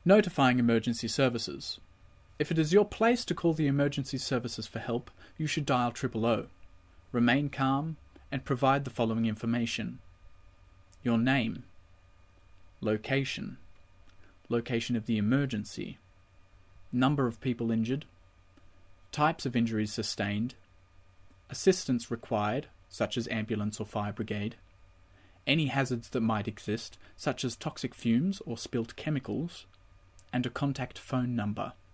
Notifying emergency services. If it is your place to call the emergency services for help, you should dial 000. Remain calm and provide the following information: your name, location, location of the emergency, number of people injured, types of injuries sustained, assistance required, such as ambulance or fire brigade, any hazards that might exist, such as toxic fumes or spilt chemicals, and a contact phone number.